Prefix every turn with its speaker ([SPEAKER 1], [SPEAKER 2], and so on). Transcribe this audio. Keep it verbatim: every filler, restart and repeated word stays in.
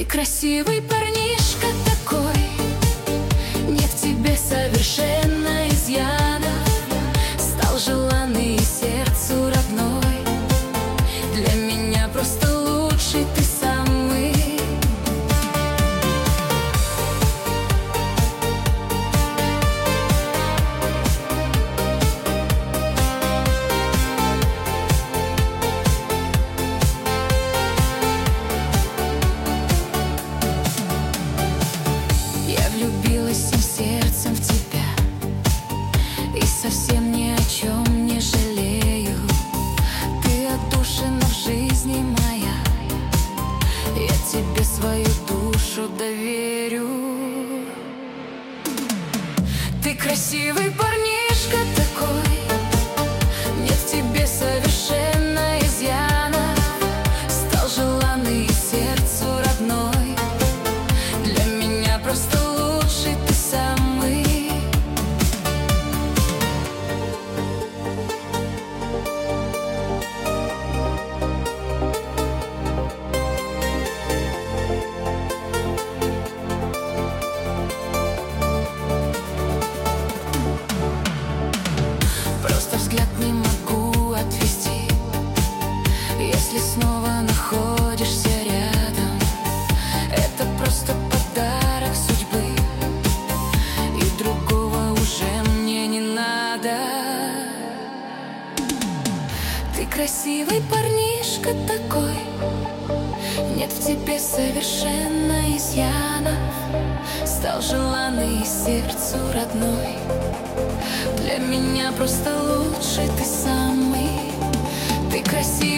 [SPEAKER 1] красивый парнишка такой, нет в тебе совершенно изъяна. Стал желанный сердцу родной, для меня просто лучший ты самый. Влюбилась всем сердцем в тебя и совсем ни о чем не жалею. Ты отдушина в жизни моя, я тебе свою душу доверю. Ты красивый парнишка такой, нет в тебе совершенно изъяна. Стал желанный сердцу родной, для меня просто лучший ты самый. Просто взгляд не могу отвести, если снова находишься рядом. Это просто подарок судьбы, и другого уже мне не надо. Ты красивый парнишка такой, нет в тебе совершенно изъянов. Стал желанный сердцу родной, для меня просто лучший ты самый. Ты красивый